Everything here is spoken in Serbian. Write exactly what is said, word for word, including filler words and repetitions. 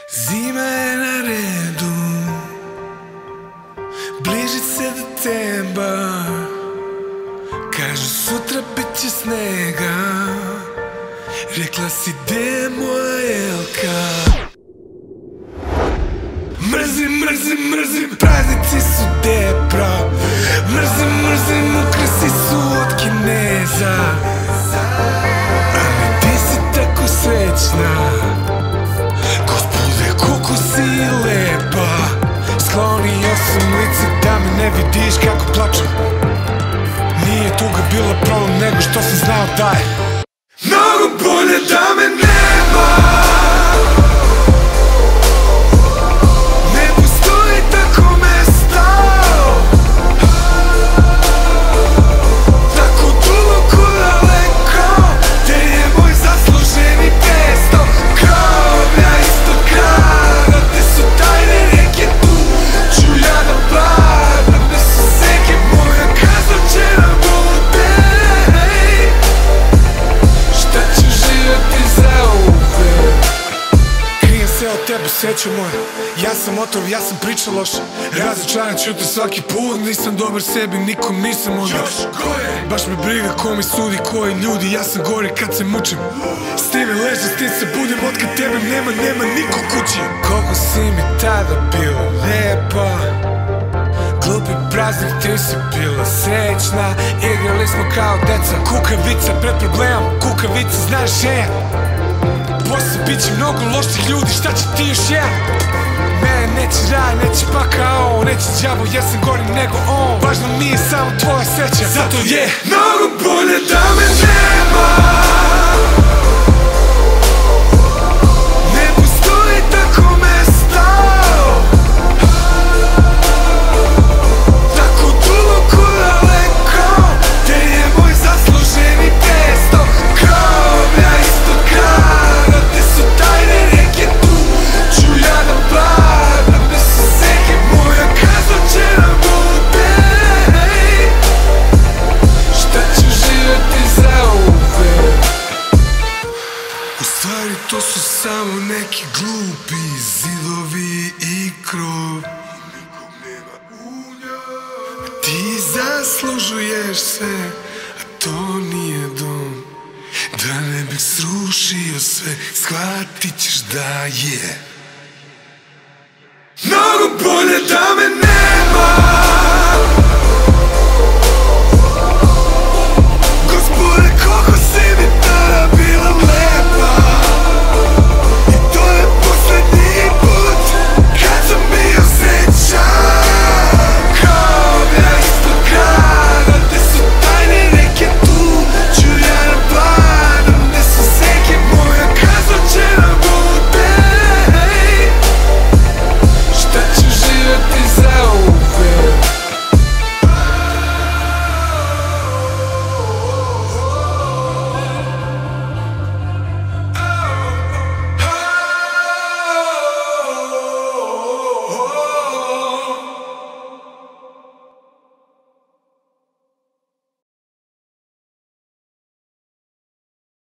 Zima je na redu, bliži se do teba. Kažu sutra bit će snega, rekla si gde je moja jelka. Mrzim, mrzim, mrzim, praznici su depra. Mrzim, mrzim, ukrasi su od Kineza. Ali ti si tako srećna, gospode, koliko si lepa. Sklonio sam lice da me ne vidiš kako plačem. Nije tuga bila problem, nego što sam znao da je mnogo bolje da me nema. Srećo moja, ja sam otrov, ja sam priča loša. Razočaran ću te svaki put, nisam dobar sebi, nikom nisam onda. Još gore, baš me briga ko mi sudi, koji ljudi, ja sam gori kad se mučim. S tebe ležem, s tim se budim, otkad tebe nema, nema niko kući. Koliko si mi tada bila lepa, glupi praznik, ti si bila srećna. Igrali smo kao deca, kukavica pred problemom, kukavica znaš je. Posle bit će mnogo loših ljudi, šta će ti još jedan? Mene neće raj, neće pakao, neće džavo jer sam gori nego on. Važno mi je samo tvoja sreća, zato je mnogo bolje da me nema. Ne postoji tako mesto, tako duboko daleko, gde je moj zasluženi presto. Groblja ispod grada, gde su tajne reke tu, ću ja da padam, gde su seke moja kazna će da bude. Šta ću živjeti zauvek? U stvari to su samo neki glupi zidovi i krov. Nikom nema u njoj. Ti zaslužuješ sve, a to nije dom. Da ne bih srušio sve, shvatit ćeš da je mnogo bolje da